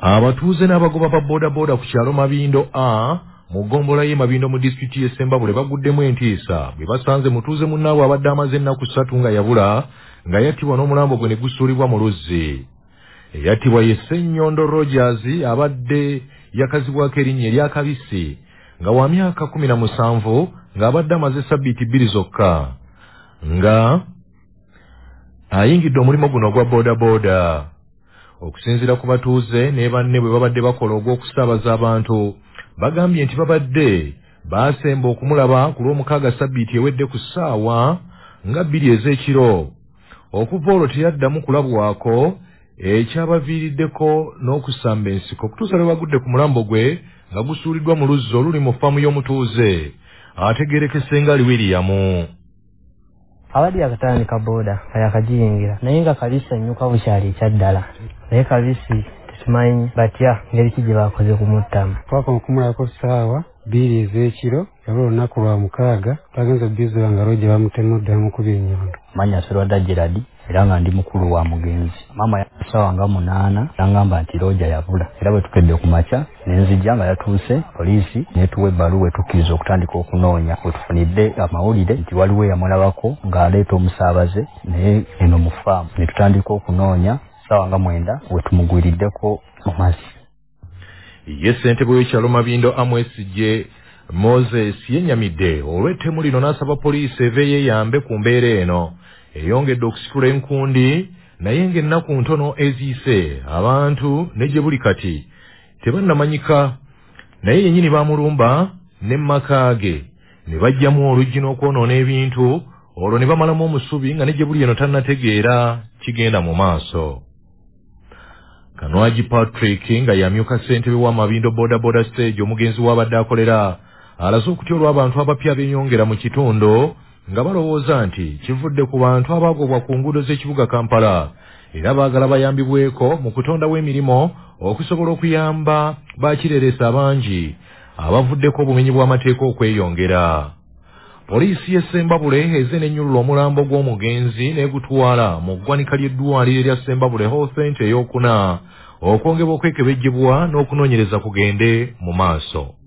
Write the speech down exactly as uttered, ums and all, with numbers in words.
Abatuuze n'abagoba ba boda boda ku kyalo Mabindo A mu ggombolola y'e Mabindo mu disitulikiti y'e Ssembabule baguddemu entiisa bwe basanze mutuuze munnaabwe abadde amaze ennaku ssatu nga yabula nga yattibwa n'omulambo gwe ne gusuulibwa mu luzzi. Eyattibwa ye Ssenyondo Rogers abadde yakazibwako erinnya erya Kabisi nga wa myaka kumi na musanvu ng'abadde amaze sabbiiti bbiri zokka nga ayingidde omulimu guno ogwa boda boda. Okusinziira ku batuuze ne banne bwe babadde bakola ogw'okusaabaza abantu bagambye nti babadde baasemba okumulaba ku lw'omukaaga sabbiiti ewedde ku ssaawa nga bbiri ez'ekiro. Okuva olwo teyaddamu kulabwako ekyabaviiriddeko n'okusamba ensiko okutuusa lwe bagudde ku mulambo gwe nga gusuuliddwa mu luzzi oluli mu ffaamu y'omutuuze ategeerekese nga William. Abadde yakatandika boda ayakagiyingira naye nga Kabisi annyuka bukyali ekyaddala naye Kabisi tetumanyi batya ngeri ki gye baakoze kumuttamu. Twaka okumulako ssaawa bbiri ez'ekiro yabula olunaku lwa mukaaga twagenza bizuula nga lwo gye bamutemudde bamukuba ennyondo. Manya Serwadda Gerard era nga ndi mukulu wa mugenzi. Mama yasawa nga munaana n'angamba nti Roja yabula era bwe tukedde ku makya ne nzijja nga yatuuse poliisi n'etuwa ebbaluwa etukkiriza okutandika okunoonya. Bwe tufunidde amawulire nti waliwo eyamulabako ng'aleeta omusaabaze naye eno mu ffaamu ne tutandika okunoonya ssaawa nga mwenda we tumugwiriddeko mu mazzi. Ye ssentebe w'ekyalo Mabindo Amwesije Moses yennyamidde olw'ettemu lino n'asaba poliisi eve yeeyambe ku mbeera eno eyongedde okusitula enkundi naye ng'ennaku ntono eziyise abantu ne gye buli kati tebannamanyika naye yennyini baamulumba ne maka ge ne bajjamu oluggi n'okwonoona ebintu olwo ne bamalamu omusubi nga ne gye buli eno tannategeera kigenda mu maaso. Kanwagi Patrick nga yamyuka ssentebe wa Mabindo boda boda stage omugenzi w'abadde akolera alaze okutya olw'abantu abapya beeyongera mu kitundu nga balowooza nti kivudde ku bantu abaagobwa ku nguudo z'ekibuga Kampala era baagala bayambibweko mu kutondawo emirimu okusobola okuyamba baakireresa abangi abavuddeko obumenyi bw'amateeka okweyongera. Poliisi y'e Ssembabule eze n'ennyulula omulambo gw'omugenzi n'egutwala mu ggwanika ly'eddwaliro erya Ssembabule Health Center ey'okuna okwongera okwekebejjebwa n'okunoonyereza kugende mu maaso.